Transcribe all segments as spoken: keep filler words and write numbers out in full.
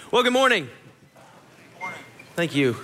Well, good morning. Good morning. Thank you.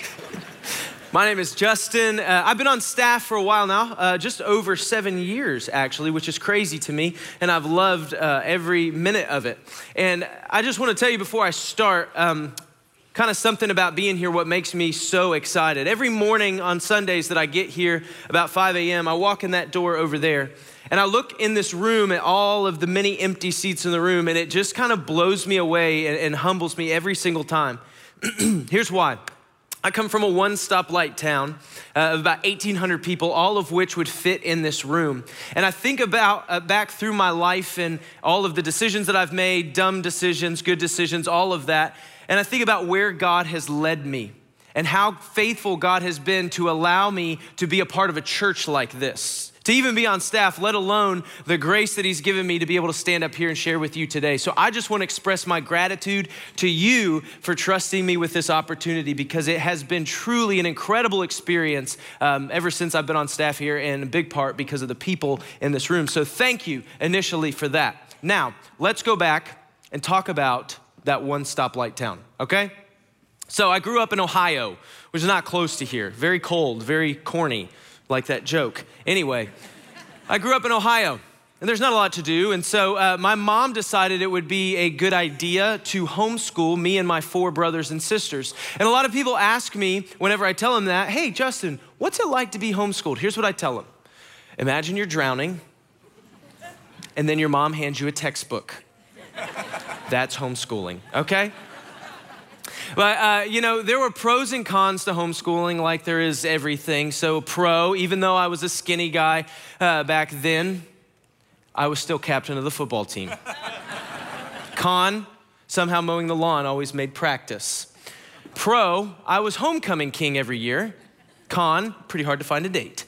My name is Justin. Uh, I've been on staff for a while now, uh, just over seven years actually, which is crazy to me, and I've loved uh, every minute of it. And I just want to tell you before I start, um, kind of something about being here, what makes me so excited. Every morning on Sundays that I get here about five a.m., I walk in that door over there, and I look in this room at all of the many empty seats in the room, and it just kind of blows me away and, and humbles me every single time. Here's why. I come from a one-stop light town uh, of about eighteen hundred people, all of which would fit in this room. And I think about uh, back through my life and all of the decisions that I've made, dumb decisions, good decisions, all of that. And I think about where God has led me and how faithful God has been to allow me to be a part of a church like this, to even be on staff, let alone the grace that he's given me to be able to stand up here and share with you today. So I just want to express my gratitude to you for trusting me with this opportunity, because it has been truly an incredible experience um, ever since I've been on staff here, and in big part because of the people in this room. So thank you initially for that. Now, let's go back and talk about that one stoplight town, okay? So I grew up in Ohio, which is not close to here. Very cold, very corny, like that joke. Anyway, I grew up in Ohio, and there's not a lot to do. And so uh, my mom decided it would be a good idea to homeschool me and my four brothers and sisters. And a lot of people ask me whenever I tell them that, hey, Justin, what's it like to be homeschooled? Here's what I tell them. Imagine you're drowning, and then your mom hands you a textbook. That's homeschooling, okay? But, uh, you know, there were pros and cons to homeschooling, like there is everything. So pro, even though I was a skinny guy uh, back then, I was still captain of the football team. Con, somehow mowing the lawn always made practice. Pro, I was homecoming king every year. Con, pretty hard to find a date.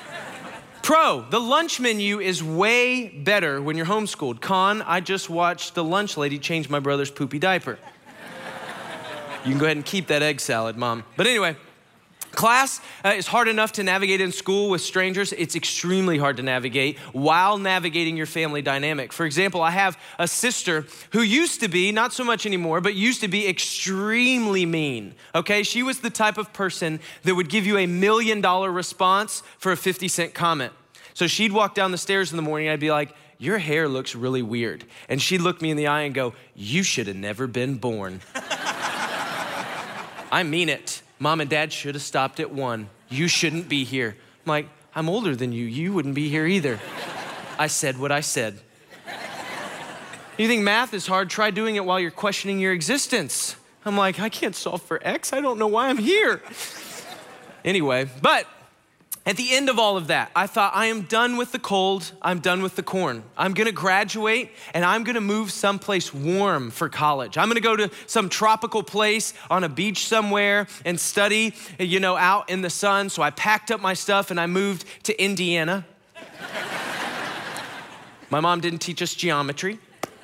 Pro, the lunch menu is way better when you're homeschooled. Con, I just watched the lunch lady change my brother's poopy diaper. You can go ahead and keep that egg salad, Mom. But anyway, class uh, is hard enough to navigate in school with strangers. It's extremely hard to navigate while navigating your family dynamic. For example, I have a sister who used to be, not so much anymore, but used to be extremely mean, okay? She was the type of person that would give you a million dollar response for a fifty cent comment. So she'd walk down the stairs in the morning, I'd be like, your hair looks really weird. And she'd look me in the eye and go, you should have never been born. I mean it. Mom and Dad should have stopped at one. You shouldn't be here. I'm like, I'm older than you. You wouldn't be here either. I said what I said. You think math is hard? Try doing it while you're questioning your existence. I'm like, I can't solve for X. I don't know why I'm here. Anyway, but at the end of all of that, I thought, I am done with the cold. I'm done with the corn. I'm gonna graduate and I'm gonna move someplace warm for college. I'm gonna go to some tropical place on a beach somewhere and study, you know, out in the sun. So I packed up my stuff and I moved to Indiana. My mom didn't teach us geometry.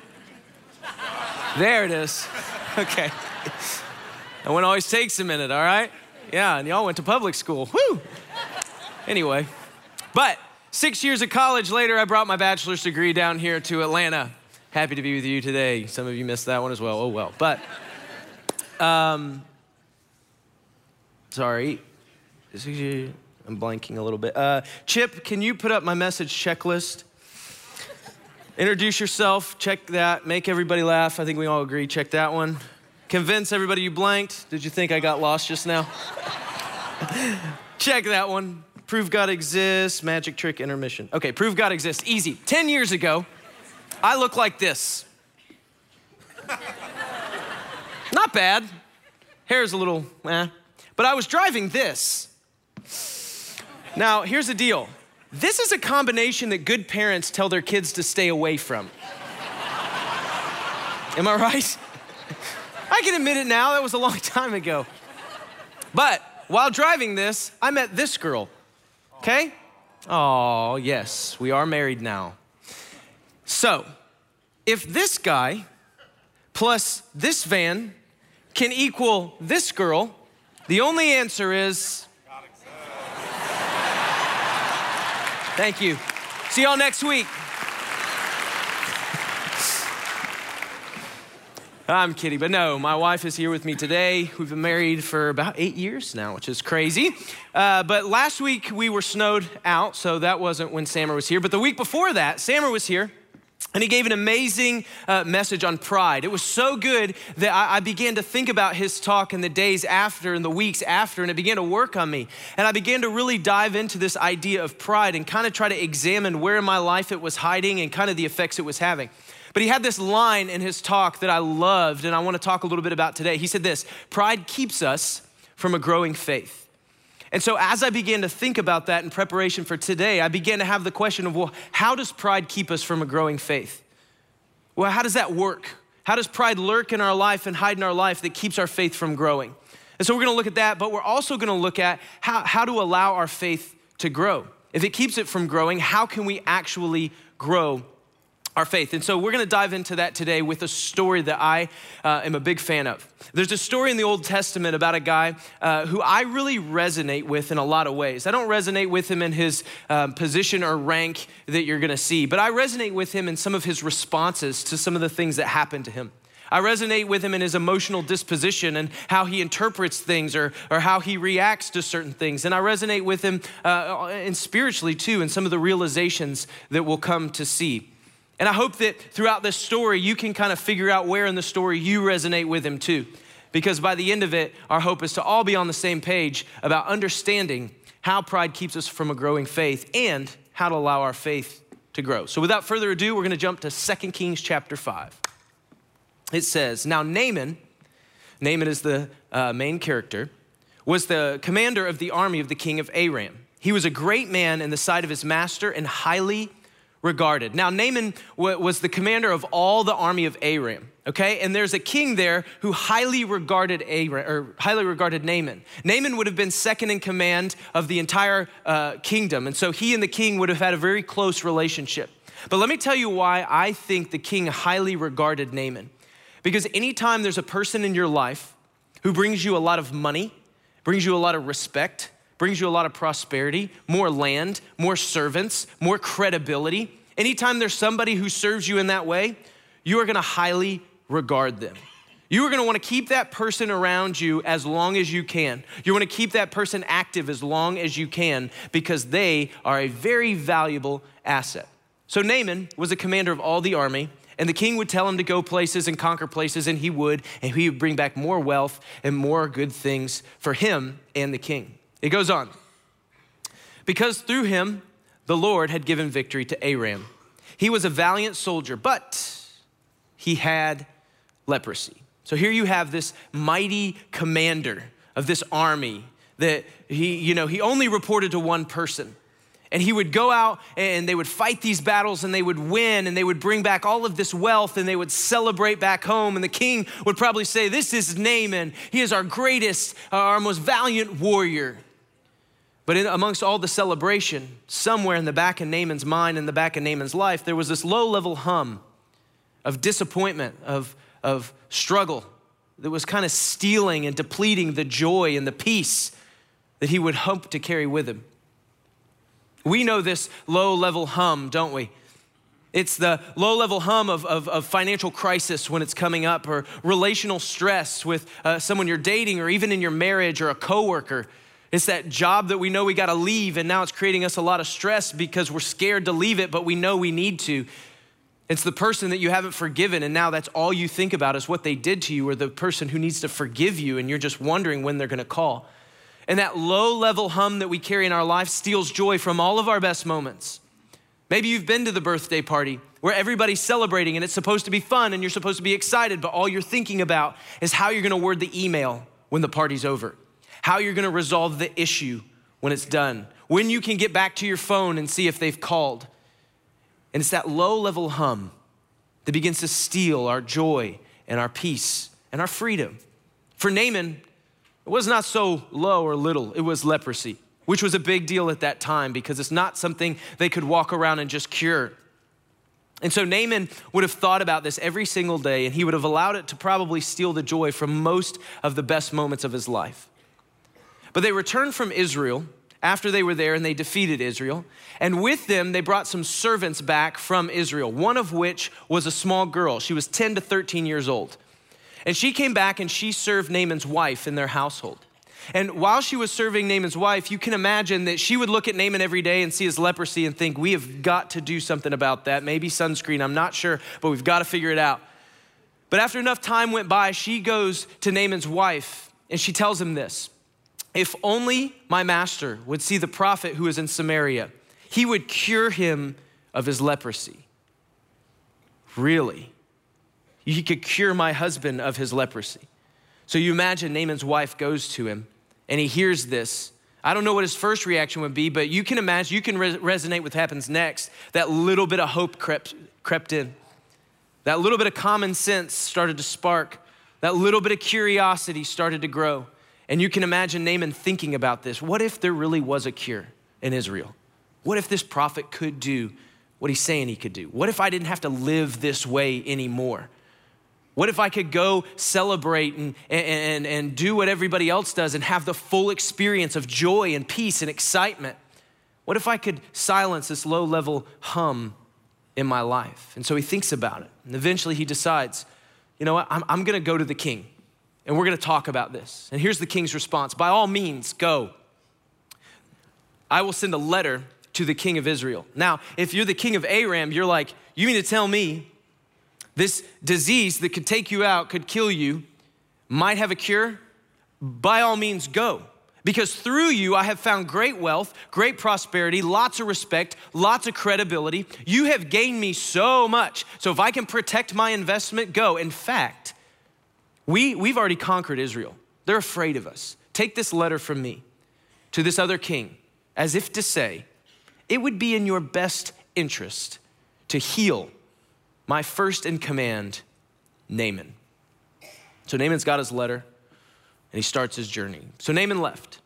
There it is. Okay. That one always takes a minute, all right? Yeah, and y'all went to public school. Woo! Anyway, but six years of college later, I brought my bachelor's degree down here to Atlanta. Happy to be with you today. Some of you missed that one as well. Oh, well. But, um, sorry. I'm blanking a little bit. Uh, Chip, can you put up my message checklist? Introduce yourself, check that, make everybody laugh. I think we all agree, check that one. Convince everybody you blanked. Did you think I got lost just now? Check that one. Prove God exists, magic trick, intermission. Okay, prove God exists, easy. ten years ago, I look like this. Not bad. Hair's a little, eh. But I was driving this. Now, here's the deal. This is a combination that good parents tell their kids to stay away from. Am I right? I can admit it now, that was a long time ago. But while driving this, I met this girl, okay? Oh, yes, we are married now. So, if this guy plus this van can equal this girl, the only answer is... Thank you. See y'all next week. I'm kidding, but no, my wife is here with me today. We've been married for about eight years now, which is crazy. Uh, but last week we were snowed out, so that wasn't when Sammer was here. But the week before that, Sammer was here. And he gave an amazing uh, message on pride. It was so good that I, I began to think about his talk in the days after and the weeks after, and it began to work on me. And I began to really dive into this idea of pride and kind of try to examine where in my life it was hiding and kind of the effects it was having. But he had this line in his talk that I loved, and I want to talk a little bit about today. He said this: pride keeps us from a growing faith. And so as I began to think about that in preparation for today, I began to have the question of, well, how does pride keep us from a growing faith? Well, how does that work? How does pride lurk in our life and hide in our life that keeps our faith from growing? And so we're gonna look at that, but we're also gonna look at how, how to allow our faith to grow. If it keeps it from growing, how can we actually grow our faith? And so we're gonna dive into that today with a story that I uh, am a big fan of. There's a story in the Old Testament about a guy uh, who I really resonate with in a lot of ways. I don't resonate with him in his um, position or rank that you're gonna see, but I resonate with him in some of his responses to some of the things that happened to him. I resonate with him in his emotional disposition and how he interprets things or, or how he reacts to certain things. And I resonate with him uh, and spiritually too in some of the realizations that we'll come to see. And I hope that throughout this story, you can kind of figure out where in the story you resonate with him too. Because by the end of it, our hope is to all be on the same page about understanding how pride keeps us from a growing faith and how to allow our faith to grow. So without further ado, we're gonna jump to Second Kings chapter five. It says, now Naaman, Naaman is the uh, main character, was the commander of the army of the king of Aram. He was a great man in the sight of his master and highly regarded. Now, Naaman w- was the commander of all the army of Aram, okay? And there's a king there who highly regarded Aram, or highly regarded Naaman. Naaman would have been second in command of the entire uh, kingdom, and so he and the king would have had a very close relationship. But let me tell you why I think the king highly regarded Naaman. Because anytime there's a person in your life who brings you a lot of money, brings you a lot of respect, brings you a lot of prosperity, more land, more servants, more credibility. Anytime there's somebody who serves you in that way, you are gonna highly regard them. You are gonna wanna keep that person around you as long as you can. You wanna keep that person active as long as you can because they are a very valuable asset. So Naaman was a commander of all the army, and the king would tell him to go places and conquer places, and he would, and he would bring back more wealth and more good things for him and the king. It goes on. Because through him, the Lord had given victory to Aram. He was a valiant soldier, but he had leprosy. So here you have this mighty commander of this army that he, you know, he only reported to one person. And he would go out and they would fight these battles and they would win and they would bring back all of this wealth and they would celebrate back home. And the king would probably say, this is Naaman. He is our greatest, our most valiant warrior. But in, amongst all the celebration, somewhere in the back of Naaman's mind, in the back of Naaman's life, there was this low-level hum of disappointment, of, of struggle that was kind of stealing and depleting the joy and the peace that he would hope to carry with him. We know this low-level hum, don't we? It's the low-level hum of, of, of financial crisis when it's coming up, or relational stress with uh, someone you're dating, or even in your marriage, or a coworker. It's that job that we know we gotta leave, and now it's creating us a lot of stress because we're scared to leave it, but we know we need to. It's the person that you haven't forgiven, and now that's all you think about is what they did to you, or the person who needs to forgive you, and you're just wondering when they're gonna call. And that low-level hum that we carry in our life steals joy from all of our best moments. Maybe you've been to the birthday party where everybody's celebrating and it's supposed to be fun and you're supposed to be excited, but all you're thinking about is how you're gonna word the email when the party's over, how you're gonna resolve the issue when it's done, when you can get back to your phone and see if they've called. And it's that low-level hum that begins to steal our joy and our peace and our freedom. For Naaman, it was not so low or little, it was leprosy, which was a big deal at that time because it's not something they could walk around and just cure. And so Naaman would have thought about this every single day, and he would have allowed it to probably steal the joy from most of the best moments of his life. But they returned from Israel after they were there and they defeated Israel. And with them, they brought some servants back from Israel, one of which was a small girl. She was ten to thirteen years old. And she came back and she served Naaman's wife in their household. And while she was serving Naaman's wife, you can imagine that she would look at Naaman every day and see his leprosy and think, we have got to do something about that. Maybe sunscreen, I'm not sure, but we've got to figure it out. But after enough time went by, she goes to Naaman's wife and she tells him this: if only my master would see the prophet who is in Samaria, he would cure him of his leprosy. Really? He could cure my husband of his leprosy. So you imagine Naaman's wife goes to him and he hears this. I don't know what his first reaction would be, but you can imagine, you can re- resonate with what happens next. That little bit of hope crept, crept in. That little bit of common sense started to spark. That little bit of curiosity started to grow. And you can imagine Naaman thinking about this. What if there really was a cure in Israel? What if this prophet could do what he's saying he could do? What if I didn't have to live this way anymore? What if I could go celebrate and, and, and do what everybody else does and have the full experience of joy and peace and excitement? What if I could silence this low-level hum in my life? And so he thinks about it. And eventually he decides, you know what, I'm, I'm gonna go to the king and we're gonna talk about this. And here's the king's response: by all means, go. I will send a letter to the king of Israel. Now, if you're the king of Aram, you're like, you mean to tell me this disease that could take you out, could kill you, might have a cure? By all means, go. Because through you, I have found great wealth, great prosperity, lots of respect, lots of credibility. You have gained me so much. So if I can protect my investment, go. In fact, we, we've already conquered Israel. They're afraid of us. Take this letter from me to this other king, as if to say, it would be in your best interest to heal my first in command, Naaman. So Naaman's got his letter and he starts his journey. So Naaman left,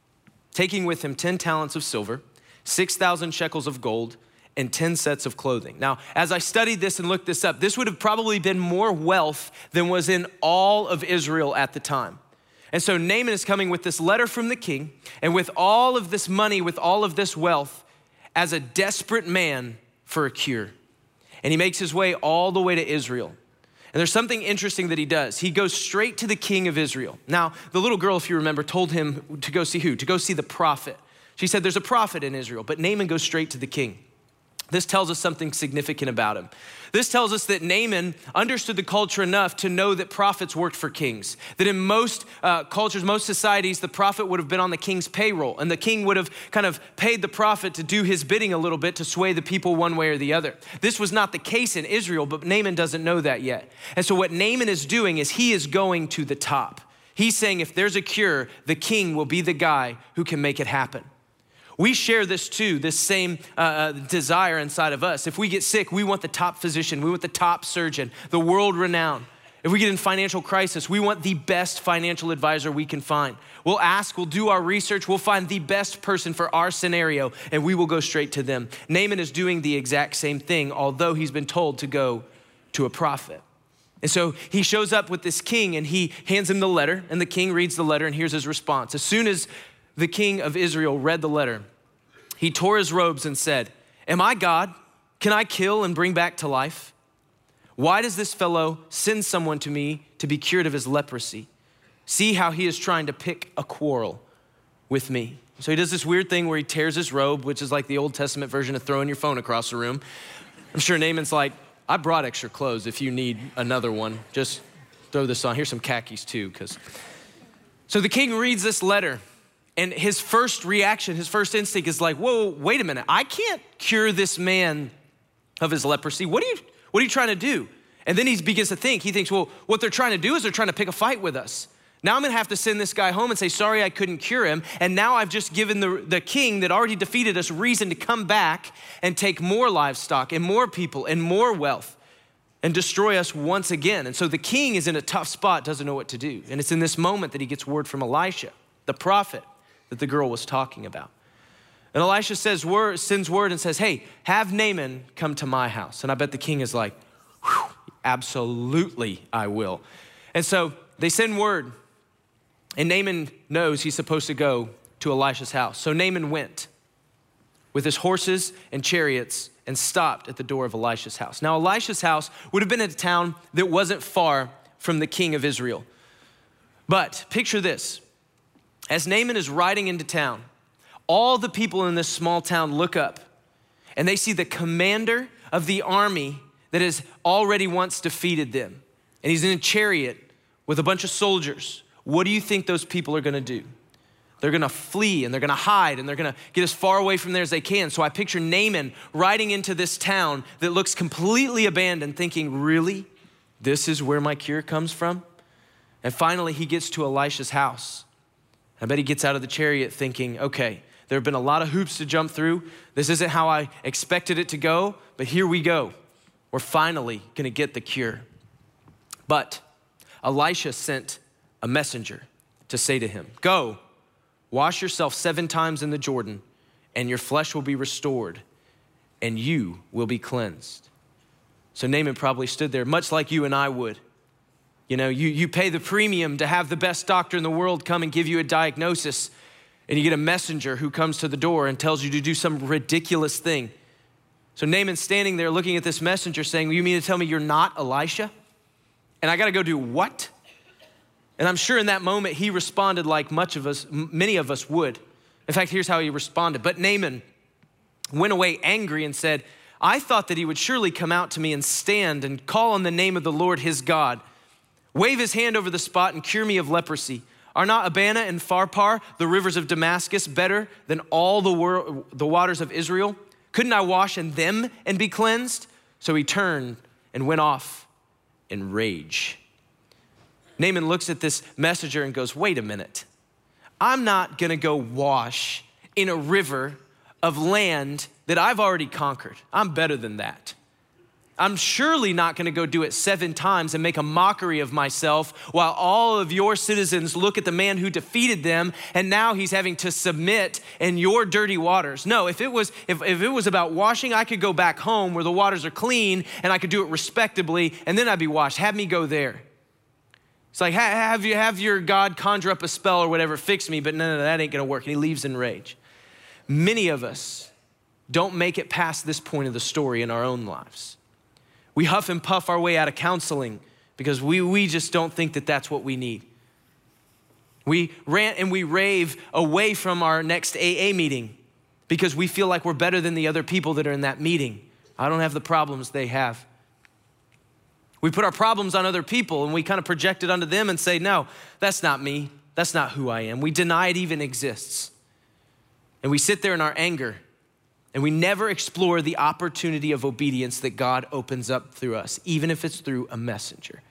taking with him ten talents of silver, six thousand shekels of gold, and ten sets of clothing. Now, as I studied this and looked this up, this would have probably been more wealth than was in all of Israel at the time. And so Naaman is coming with this letter from the king and with all of this money, with all of this wealth, as a desperate man for a cure. And he makes his way all the way to Israel. And there's something interesting that he does. He goes straight to the king of Israel. Now, the little girl, if you remember, told him to go see who? To go see the prophet. She said, there's a prophet in Israel, but Naaman goes straight to the king. This tells us something significant about him. This tells us that Naaman understood the culture enough to know that prophets worked for kings. That in most uh, cultures, most societies, the prophet would have been on the king's payroll, and the king would have kind of paid the prophet to do his bidding a little bit to sway the people one way or the other. This was not the case in Israel, but Naaman doesn't know that yet. And so what Naaman is doing is he is going to the top. He's saying if there's a cure, the king will be the guy who can make it happen. We share this too, this same uh, desire inside of us. If we get sick, we want the top physician, we want the top surgeon, the world renowned. If we get in financial crisis, we want the best financial advisor we can find. We'll ask, we'll do our research, we'll find the best person for our scenario, and we will go straight to them. Naaman is doing the exact same thing, although he's been told to go to a prophet. And so he shows up with this king and he hands him the letter, and the king reads the letter, and here's his response. As soon as the king of Israel read the letter, he tore his robes and said, am I God? Can I kill and bring back to life? Why does this fellow send someone to me to be cured of his leprosy? See how he is trying to pick a quarrel with me. So he does this weird thing where he tears his robe, which is like the Old Testament version of throwing your phone across the room. I'm sure Naaman's like, I brought extra clothes if you need another one. Just throw this on. Here's some khakis too, because. So the king reads this letter. And his first reaction, his first instinct is like, whoa, wait a minute. I can't cure this man of his leprosy. What are you, what are you trying to do? And then he begins to think, he thinks, well, what they're trying to do is they're trying to pick a fight with us. Now I'm gonna have to send this guy home and say, sorry, I couldn't cure him. And now I've just given the, the king that already defeated us reason to come back and take more livestock and more people and more wealth and destroy us once again. And so the king is in a tough spot, doesn't know what to do. And it's in this moment that he gets word from Elisha, the prophet that the girl was talking about. And Elisha says, word, sends word and says, hey, have Naaman come to my house. And I bet the king is like, absolutely, I will. And so they send word, and Naaman knows he's supposed to go to Elisha's house. So Naaman went with his horses and chariots and stopped at the door of Elisha's house. Now, Elisha's house would have been in a town that wasn't far from the king of Israel. But picture this. As Naaman is riding into town, all the people in this small town look up and they see the commander of the army that has already once defeated them. And he's in a chariot with a bunch of soldiers. What do you think those people are gonna do? They're gonna flee and they're gonna hide and they're gonna get as far away from there as they can. So I picture Naaman riding into this town that looks completely abandoned, thinking, really? This is where my cure comes from? And finally he gets to Elisha's house. I bet he gets out of the chariot thinking, okay, there have been a lot of hoops to jump through. This isn't how I expected it to go, but here we go. We're finally gonna get the cure. But Elisha sent a messenger to say to him, go, wash yourself seven times in the Jordan, and your flesh will be restored, and you will be cleansed. So Naaman probably stood there, much like you and I would. You know, you, you pay the premium to have the best doctor in the world come and give you a diagnosis, and you get a messenger who comes to the door and tells you to do some ridiculous thing. So Naaman's standing there looking at this messenger saying, you mean to tell me you're not Elisha? And I gotta go do what? And I'm sure in that moment he responded like much of us, many of us would. In fact, here's how he responded. But Naaman went away angry and said, I thought that he would surely come out to me and stand and call on the name of the Lord his God, wave his hand over the spot and cure me of leprosy. Are not Abana and Pharpar, the rivers of Damascus, better than all the, wor- the waters of Israel? Couldn't I wash in them and be cleansed? So he turned and went off in rage. Naaman looks at this messenger and goes, wait a minute. I'm not gonna go wash in a river of land that I've already conquered. I'm better than that. I'm surely not gonna go do it seven times and make a mockery of myself while all of your citizens look at the man who defeated them and now he's having to submit in your dirty waters. No, if it was if, if it was about washing, I could go back home where the waters are clean and I could do it respectably and then I'd be washed. Have me go there. It's like, have you have your God conjure up a spell or whatever, fix me, but no, no, that ain't gonna work. And he leaves in rage. Many of us don't make it past this point of the story in our own lives. We huff and puff our way out of counseling because we, we just don't think that that's what we need. We rant and we rave away from our next A A meeting because we feel like we're better than the other people that are in that meeting. I don't have the problems they have. We put our problems on other people and we kind of project it onto them and say, no, that's not me. That's not who I am. We deny it even exists. And we sit there in our anger and we never explore the opportunity of obedience that God opens up through us, even if it's through a messenger.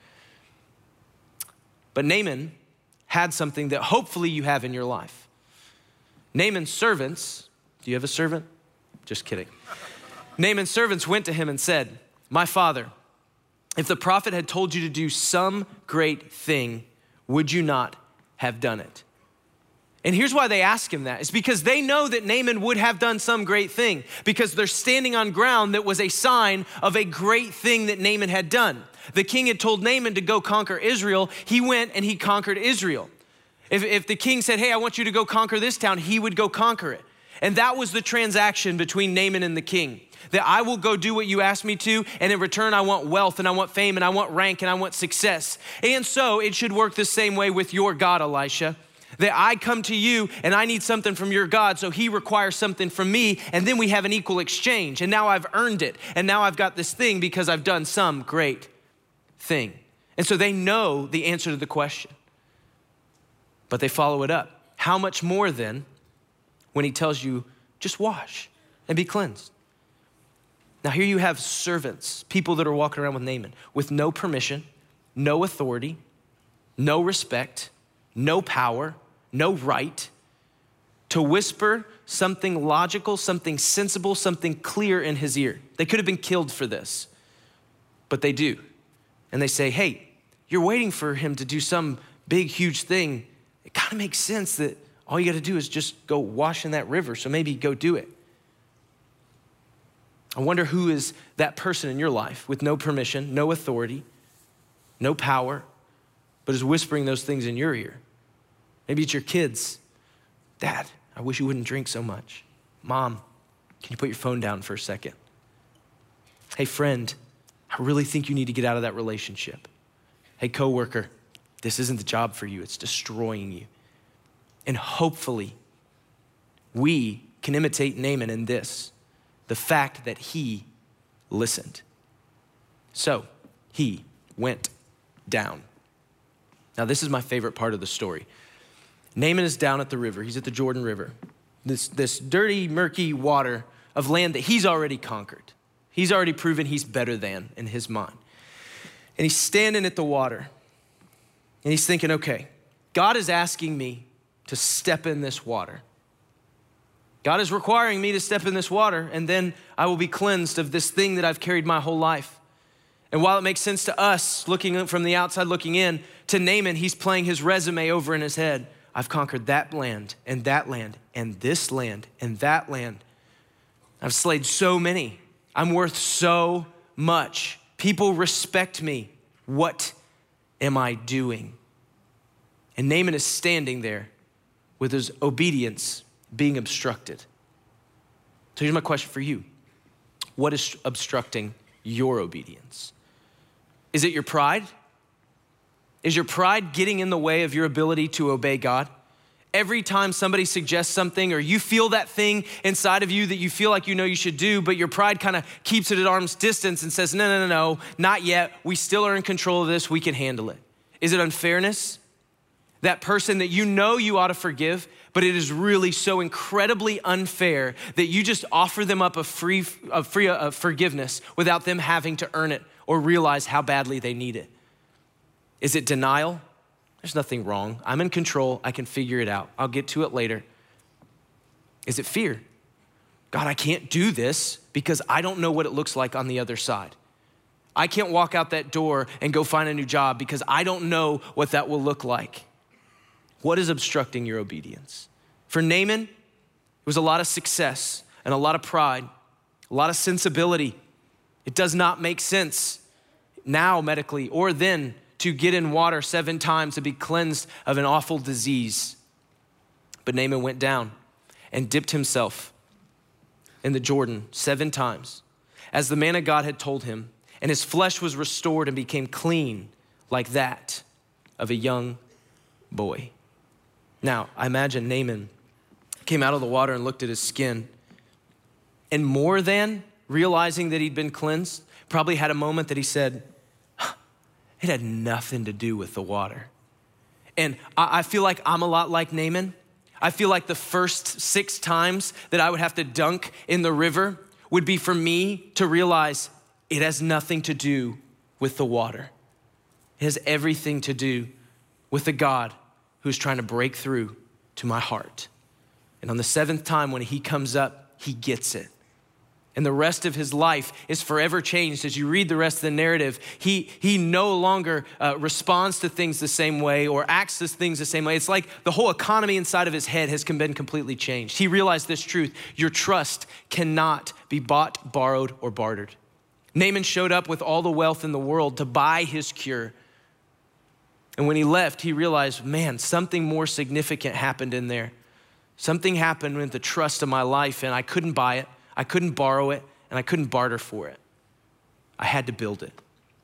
But Naaman had something that hopefully you have in your life. Naaman's servants, do you have a servant? Just kidding. Naaman's servants went to him and said, my father, if the prophet had told you to do some great thing, would you not have done it? And here's why they ask him that. It's because they know that Naaman would have done some great thing because they're standing on ground that was a sign of a great thing that Naaman had done. The king had told Naaman to go conquer Israel. He went and he conquered Israel. If, if the king said, hey, I want you to go conquer this town, he would go conquer it. And that was the transaction between Naaman and the king. That I will go do what you ask me to, and in return, I want wealth, and I want fame, and I want rank, and I want success. And so it should work the same way with your God, Elisha. That I come to you, and I need something from your God, so he requires something from me, and then we have an equal exchange. And now I've earned it, and now I've got this thing because I've done some great thing. And so they know the answer to the question, but they follow it up. How much more then when he tells you, just wash and be cleansed? Now here you have servants, people that are walking around with Naaman with no permission, no authority, no respect, no power, no right to whisper something logical, something sensible, something clear in his ear. They could have been killed for this, but they do. And they say, hey, you're waiting for him to do some big, huge thing. It kind of makes sense that all you got to do is just go wash in that river. So maybe go do it. I wonder who is that person in your life with no permission, no authority, no power, but is whispering those things in your ear. Maybe it's your kids. Dad, I wish you wouldn't drink so much. Mom, can you put your phone down for a second? Hey friend, I really think you need to get out of that relationship. hey, coworker, this isn't the job for you. It's destroying you. And hopefully we can imitate Naaman in this, the fact that he listened. So he went down. Now, this is my favorite part of the story. Naaman is down at the river. He's at the Jordan River. This, this dirty, murky water of land that he's already conquered. He's already proven he's better than in his mind. And he's standing at the water. And he's thinking, okay, God is asking me to step in this water. God is requiring me to step in this water, and then I will be cleansed of this thing that I've carried my whole life. And while it makes sense to us, looking from the outside looking in, to Naaman, he's playing his resume over in his head. I've conquered that land, and that land, and this land, and that land. I've slayed so many. I'm worth so much. People respect me. What am I doing? And Naaman is standing there with his obedience being obstructed. So here's my question for you. What is obstructing your obedience? Is it your pride? Is your pride getting in the way of your ability to obey God? Every time somebody suggests something or you feel that thing inside of you that you feel like you know you should do, but your pride kind of keeps it at arm's distance and says, no, no, no, no, not yet. We still are in control of this. We can handle it. Is it unfairness? That person that you know you ought to forgive, but it is really so incredibly unfair that you just offer them up a free, a free a forgiveness without them having to earn it or realize how badly they need it. Is it denial? There's nothing wrong. I'm in control. I can figure it out. I'll get to it later. Is it fear? God, I can't do this because I don't know what it looks like on the other side. I can't walk out that door and go find a new job because I don't know what that will look like. What is obstructing your obedience? For Naaman, it was a lot of success and a lot of pride, a lot of sensibility. It does not make sense now medically or then to get in water seven times to be cleansed of an awful disease. But Naaman went down and dipped himself in the Jordan seven times, as the man of God had told him, and his flesh was restored and became clean like that of a young boy. Now, I imagine Naaman came out of the water and looked at his skin, and more than realizing that he'd been cleansed, probably had a moment that he said, it had nothing to do with the water. And I feel like I'm a lot like Naaman. I feel like the first six times that I would have to dunk in the river would be for me to realize it has nothing to do with the water. It has everything to do with the God who's trying to break through to my heart. And on the seventh time when he comes up, he gets it. And the rest of his life is forever changed. As you read the rest of the narrative, he, he no longer uh, responds to things the same way or acts to things the same way. It's like the whole economy inside of his head has been completely changed. He realized this truth: your trust cannot be bought, borrowed, or bartered. Naaman showed up with all the wealth in the world to buy his cure. And when he left, he realized, man, something more significant happened in there. Something happened with the trust of my life, and I couldn't buy it. I couldn't borrow it, and I couldn't barter for it. I had to build it.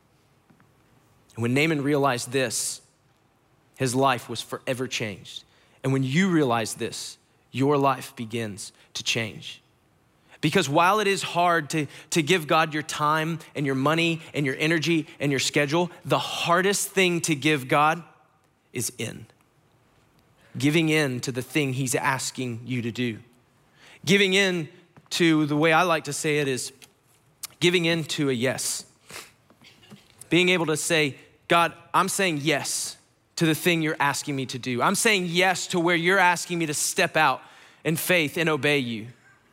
And when Naaman realized this, his life was forever changed. And when you realize this, your life begins to change. Because while it is hard to, to give God your time and your money and your energy and your schedule, the hardest thing to give God is in. Giving in to the thing he's asking you to do. Giving in to, the way I like to say it is giving in to a yes. Being able to say, God, I'm saying yes to the thing you're asking me to do. I'm saying yes to where you're asking me to step out in faith and obey you.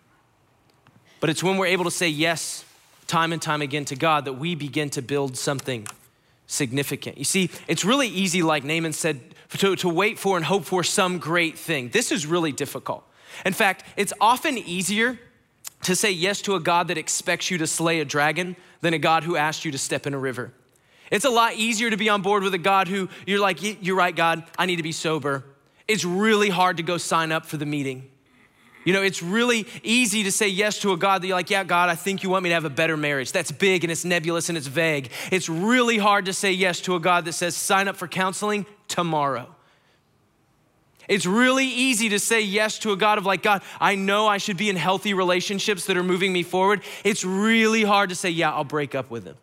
But it's when we're able to say yes time and time again to God that we begin to build something significant. You see, it's really easy, like Naaman said, to, to wait for and hope for some great thing. This is really difficult. In fact, it's often easier to say yes to a God that expects you to slay a dragon than a God who asked you to step in a river. It's a lot easier to be on board with a God who you're like, you're right, God, I need to be sober. It's really hard to go sign up for the meeting. You know, it's really easy to say yes to a God that you're like, yeah, God, I think you want me to have a better marriage. That's big and it's nebulous and it's vague. It's really hard to say yes to a God that says, sign up for counseling tomorrow. It's really easy to say yes to a God of like, God, I know I should be in healthy relationships that are moving me forward. It's really hard to say, yeah, I'll break up with him.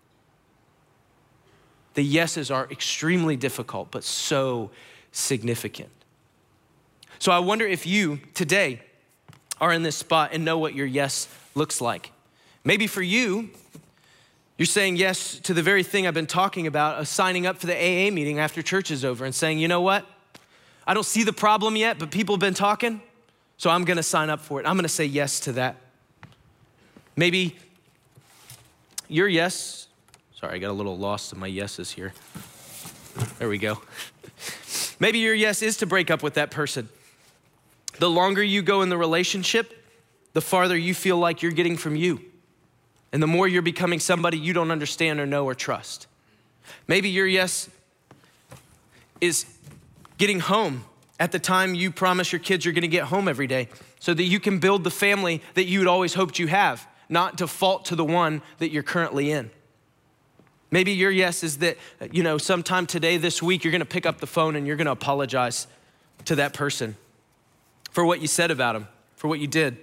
The yeses are extremely difficult, but so significant. So I wonder if you today are in this spot and know what your yes looks like. Maybe for you, you're saying yes to the very thing I've been talking about, of signing up for the A A meeting after church is over and saying, you know what? I don't see the problem yet, but people have been talking, so I'm gonna sign up for it. I'm gonna say yes to that. Maybe your yes, sorry, I got a little lost in my yeses here. There we go. Maybe your yes is to break up with that person. The longer you go in the relationship, the farther you feel like you're getting from you. And the more you're becoming somebody you don't understand or know or trust. Maybe your yes is getting home at the time you promise your kids you're gonna get home every day so that you can build the family that you had always hoped you have, not default to the one that you're currently in. Maybe your yes is that, you know, sometime today, this week, you're gonna pick up the phone and you're gonna apologize to that person for what you said about them, for what you did.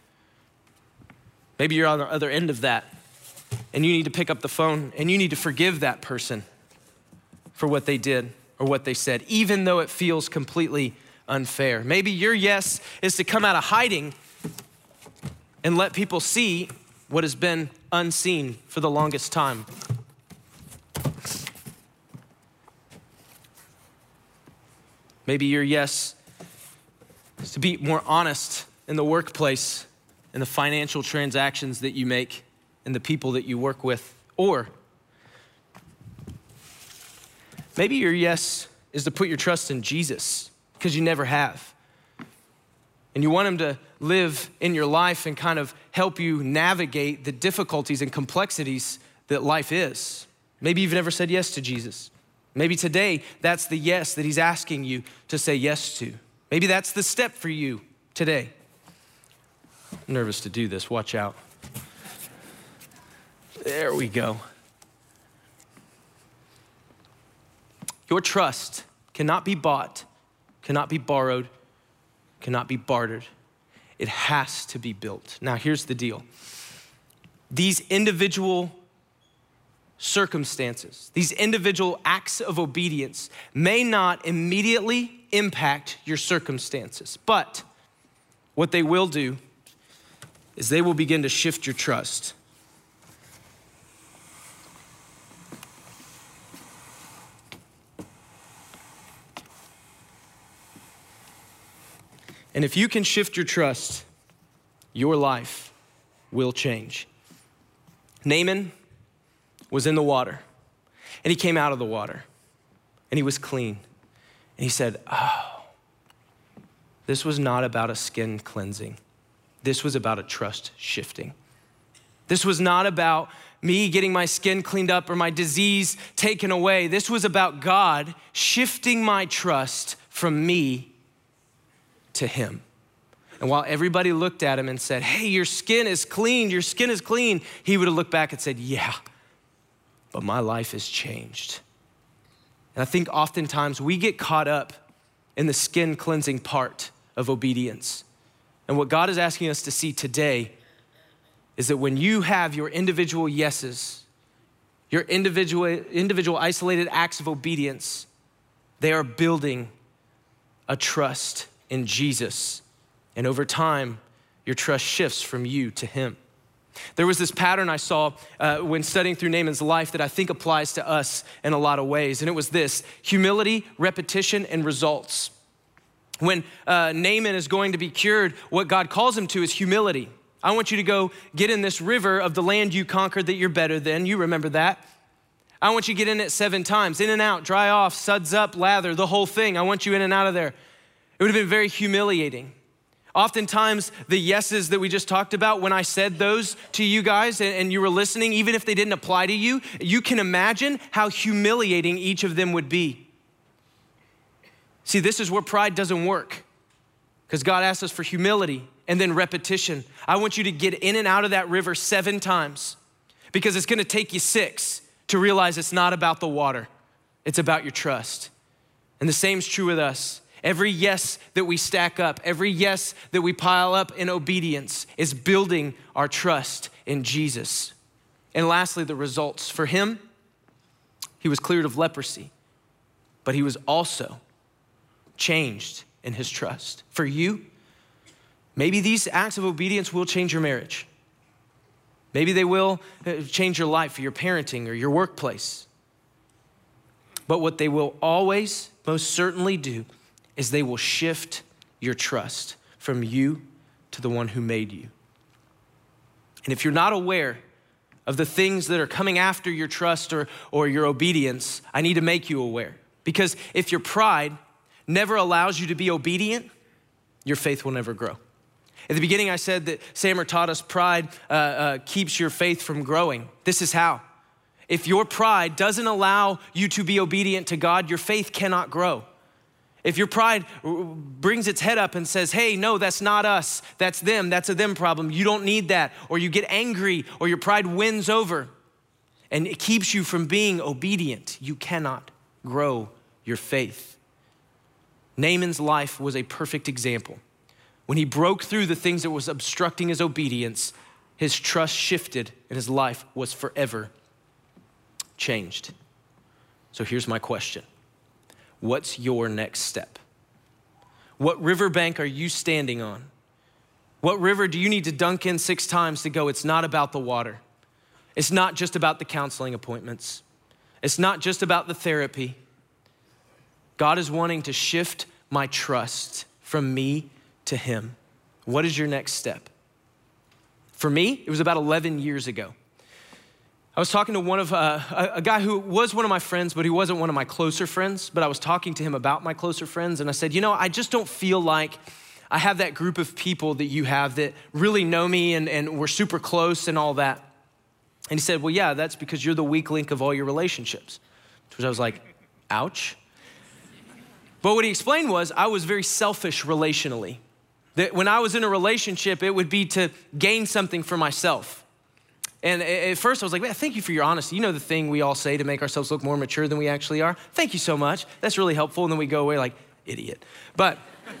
Maybe you're on the other end of that and you need to pick up the phone and you need to forgive that person for what they did or what they said, even though it feels completely unfair. Maybe your yes is to come out of hiding and let people see what has been unseen for the longest time. Maybe your yes is to be more honest in the workplace, in the financial transactions that you make, and the people that you work with. Or maybe your yes is to put your trust in Jesus because you never have. And you want him to live in your life and kind of help you navigate the difficulties and complexities that life is. Maybe you've never said yes to Jesus. Maybe today that's the yes that he's asking you to say yes to. Maybe that's the step for you today. I'm nervous to do this, watch out. There we go. Your trust cannot be bought, cannot be borrowed, cannot be bartered. It has to be built. Now here's the deal. These individual circumstances, these individual acts of obedience may not immediately impact your circumstances, but what they will do is they will begin to shift your trust. And if you can shift your trust, your life will change. Naaman was in the water, and he came out of the water, and he was clean. And he said, oh, this was not about a skin cleansing. This was about a trust shifting. This was not about me getting my skin cleaned up or my disease taken away. This was about God shifting my trust from me to him. And while everybody looked at him and said, hey, your skin is clean, your skin is clean, he would have looked back and said, yeah, but my life has changed. And I think oftentimes we get caught up in the skin cleansing part of obedience. And what God is asking us to see today is that when you have your individual yeses, your individual, individual isolated acts of obedience, they are building a trust in Jesus. And over time, your trust shifts from you to him. There was this pattern I saw uh, when studying through Naaman's life that I think applies to us in a lot of ways. And it was this: humility, repetition, and results. When uh, Naaman is going to be cured, what God calls him to is humility. I want you to go get in this river of the land you conquered that you're better than. You remember that. I want you to get in it seven times. In and out, dry off, suds up, lather, the whole thing. I want you in and out of there. It would have been very humiliating. Oftentimes, the yeses that we just talked about, when I said those to you guys and, and you were listening, even if they didn't apply to you, you can imagine how humiliating each of them would be. See, this is where pride doesn't work. because God asked us for humility and then repetition. I want you to get in and out of that river seven times because it's gonna take you six to realize it's not about the water, it's about your trust. And the same is true with us. Every yes that we stack up, every yes that we pile up in obedience is building our trust in Jesus. And lastly, the results. For him, he was cleared of leprosy, but he was also changed in his trust. For you, maybe these acts of obedience will change your marriage. Maybe they will change your life or your parenting or your workplace. But what they will always, most certainly do is they will shift your trust from you to the one who made you. And if you're not aware of the things that are coming after your trust or, or your obedience, I need to make you aware. Because if your pride never allows you to be obedient, your faith will never grow. At the beginning, I said that Sammer taught us pride uh, uh, keeps your faith from growing. This is how. If your pride doesn't allow you to be obedient to God, your faith cannot grow. If your pride brings its head up and says, hey, no, that's not us, that's them, that's a them problem, you don't need that, or you get angry, or your pride wins over, and it keeps you from being obedient, you cannot grow your faith. Naaman's life was a perfect example. When he broke through the things that was obstructing his obedience, his trust shifted and his life was forever changed. So here's my question. What's your next step? What riverbank are you standing on? What river do you need to dunk in six times to go, it's not about the water. It's not just about the counseling appointments. It's not just about the therapy. God is wanting to shift my trust from me to him. What is your next step? For me, it was about eleven years ago. I was talking to one of uh, a, a guy who was one of my friends, but he wasn't one of my closer friends, but I was talking to him about my closer friends. And I said, you know, I just don't feel like I have that group of people that you have that really know me and, and we're super close and all that. And he said, well, yeah, that's because you're the weak link of all your relationships. To which I was like, ouch. But what he explained was I was very selfish relationally. That when I was in a relationship, it would be to gain something for myself. And at first I was like, man, thank you for your honesty. You know the thing we all say to make ourselves look more mature than we actually are? Thank you so much. That's really helpful. And then we go away like, idiot. But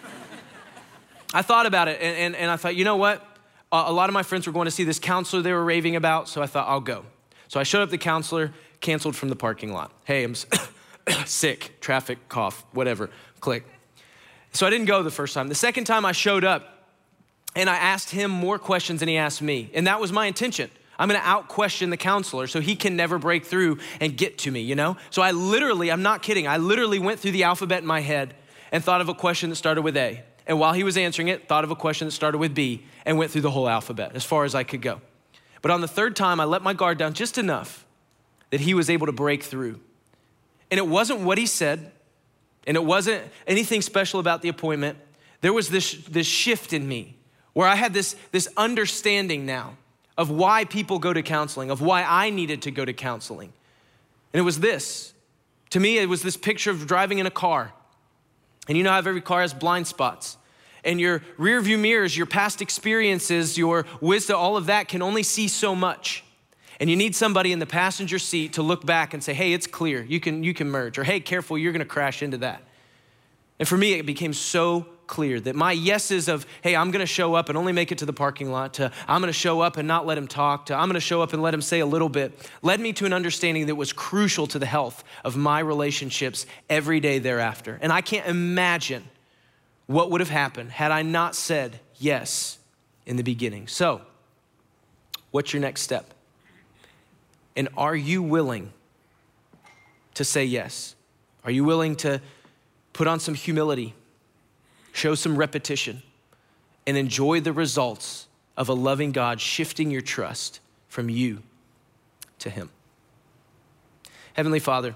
I thought about it and, and, and I thought, you know what? A lot of my friends were going to see this counselor they were raving about, so I thought, I'll go. So I showed up at the counselor, canceled from the parking lot. Hey, I'm sick, traffic, cough, whatever, click. So I didn't go the first time. The second time I showed up and I asked him more questions than he asked me. And that was my intention. I'm gonna out question the counselor so he can never break through and get to me, you know? So I literally, I'm not kidding, I literally went through the alphabet in my head and thought of a question that started with A. And while he was answering it, thought of a question that started with B and went through the whole alphabet as far as I could go. But on the third time, I let my guard down just enough that he was able to break through. And it wasn't what he said, and it wasn't anything special about the appointment. There was this, this shift in me where I had this, this understanding now of why people go to counseling, of why I needed to go to counseling. And it was this. To me, it was this picture of driving in a car. And you know how every car has blind spots. And your rear view mirrors, your past experiences, your wisdom, all of that can only see so much. And you need somebody in the passenger seat to look back and say, hey, it's clear, you can, you can merge. Or hey, careful, you're gonna crash into that. And for me, it became so clear that my yeses of, hey, I'm gonna show up and only make it to the parking lot, to I'm gonna show up and not let him talk, to I'm gonna show up and let him say a little bit, led me to an understanding that was crucial to the health of my relationships every day thereafter. And I can't imagine what would have happened had I not said yes in the beginning. So, what's your next step? And are you willing to say yes? Are you willing to put on some humility, show some repetition, and enjoy the results of a loving God shifting your trust from you to him? Heavenly Father,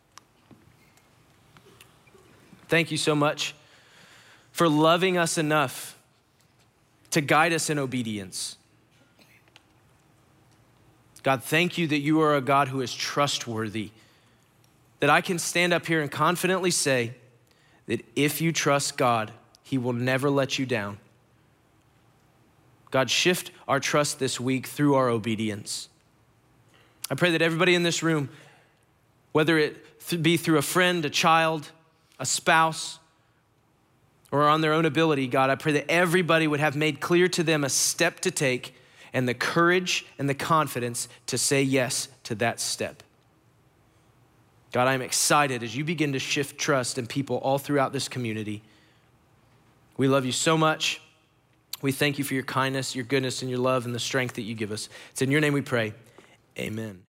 thank you so much for loving us enough to guide us in obedience. God, thank you that you are a God who is trustworthy, that I can stand up here and confidently say that if you trust God, He will never let you down. God, shift our trust this week through our obedience. I pray that everybody in this room, whether it be through a friend, a child, a spouse, or on their own ability, God, I pray that everybody would have made clear to them a step to take and the courage and the confidence to say yes to that step. God, I'm excited as you begin to shift trust in people all throughout this community. We love you so much. We thank you for your kindness, your goodness, and your love and the strength that you give us. It's in your name we pray. Amen.